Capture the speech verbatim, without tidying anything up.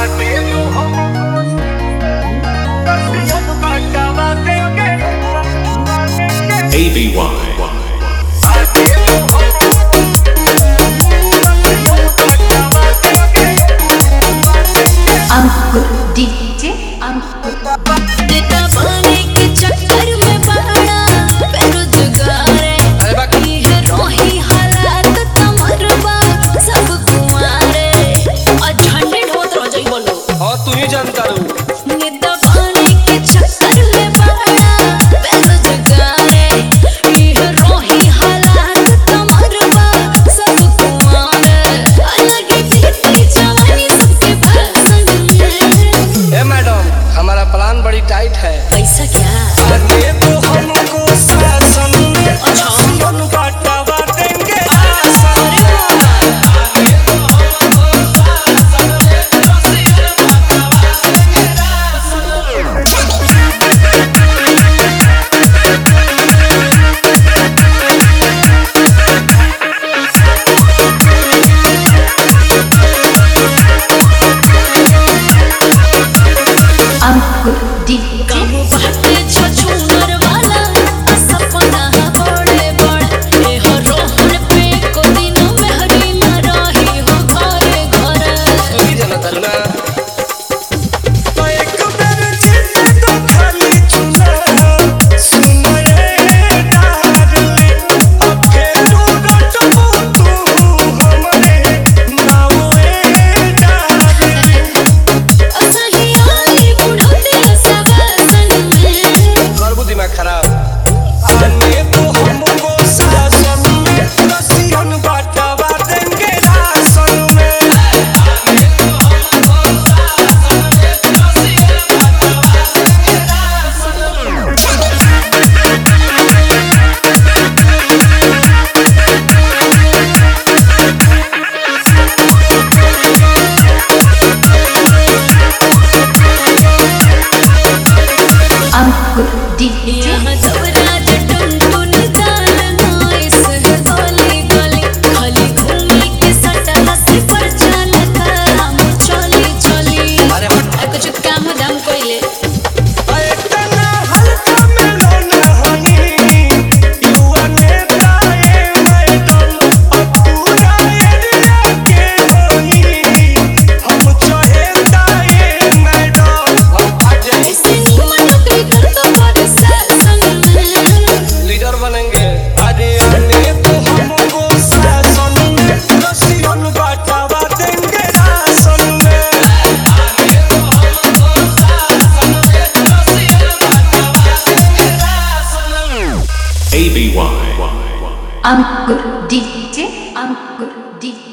A B Y. Ankur DJ Ankur देता पानी के चक्कर में पड़ा बेरोजगार है ये रोही हालात तमरबा सब कुमारे और झंडे ढोत रह जाई बोलो हां तू ही जानता रू देता पानी के चक्कर में पड़ा बेरोजगार है ये रोही हालात तमरबा सब कुमारे अलग ही जवानी सबके फैशन ए मैडम हमारा प्लान बड़ी टाइट है। पैसा क्या आगे तो हमको शासन में शासन बांटवा देंगे आसन आगे तो हमको शासन में शासन बांटवा देंगे अंकुर डीजे कामो बाटे छछूनर वाला सपना बड़े बड़े ए हो रोहन पे को दिन में हरी न रही हो घरे घरे तू ही जानता रू ना तो एक बार चित तो खाली चुना सुन रे डार्लिंग अकेलो रटबो तू हमरे नावे डार्लिंग असही आई बुढ़ते सब सन में करबू दिमाग खराब आने तो हमको शासन में रसियन बांटवा देंगे राशन में आने तो हमको शासन में रसियन बांटवा देंगे राशन में अंकुर डीजे यहाँ सब राज टुनटुन जान नाइस है गली गली खाली घूमी के सटल से पर चलता हम चली चली अरे कुछ काम दाम कोइले इतना हल्का मिलन हनी युवा नेता ए मैडम अब पूरा एरिया के हनी हम चहेता ए मैडम हम भाग जाए ऐसे निमन नौकरी करता पर शासन में लीडर बनेंगे अरे आने तो हमको शासन में रसियन बांटवा देंगे राशन में आने तो हमको शासन में रसियन बांटवा देंगे राशन में A B Y. Ankur DJ Ankur DJ